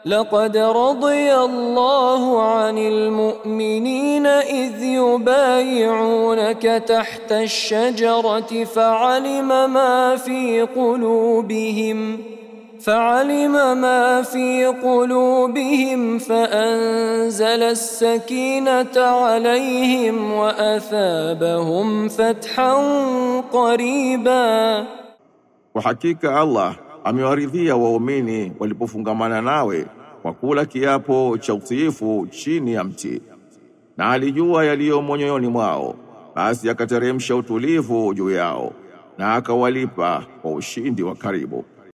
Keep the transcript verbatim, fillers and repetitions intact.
لقد رضي الله عن المؤمنين إذ يبايعونك تحت الشجرة فعلم ما في قلوبهم فعلم ما في قلوبهم فأنزل السكينة عليهم وأثابهم فتحا قريبا. وحقيقة الله amewaridhia waumini walipofungamana nawe kwa kula kiapo cha utiifu chini ya mti, na alijua yaliyo moyoni mwao, basi akateremsha utulivu juu yao na akawalipa kwa ushindi wa karibu.